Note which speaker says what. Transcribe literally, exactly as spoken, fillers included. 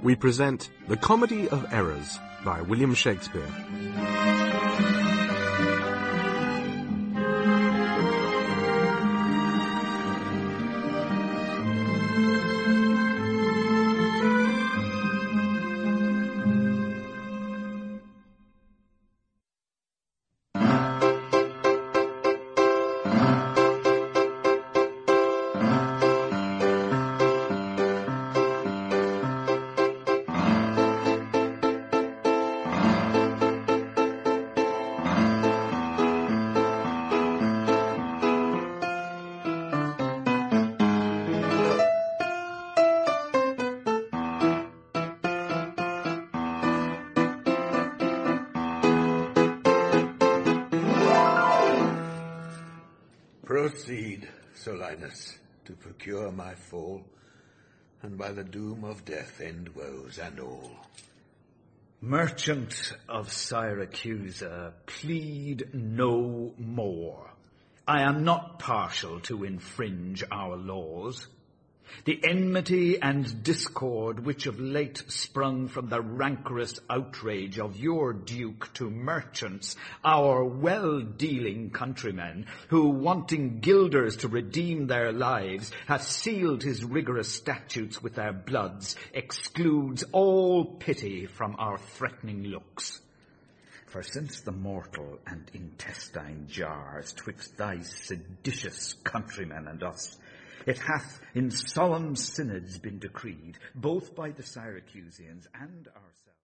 Speaker 1: we present The Comedy of Errors by William Shakespeare.
Speaker 2: Proceed, Solinus, to procure my fall, and by the doom of death end woes and all.
Speaker 3: Merchant of Syracusa, plead no more. I am not partial to infringe our laws. The enmity and discord which of late sprung from the rancorous outrage of your duke to merchants, our well-dealing countrymen, who, wanting guilders to redeem their lives, have sealed his rigorous statutes with their bloods, excludes all pity from our threatening looks. For since the mortal and intestine jars twixt thy seditious countrymen and us, it hath in solemn synods been decreed, both by the Syracusans and ourselves,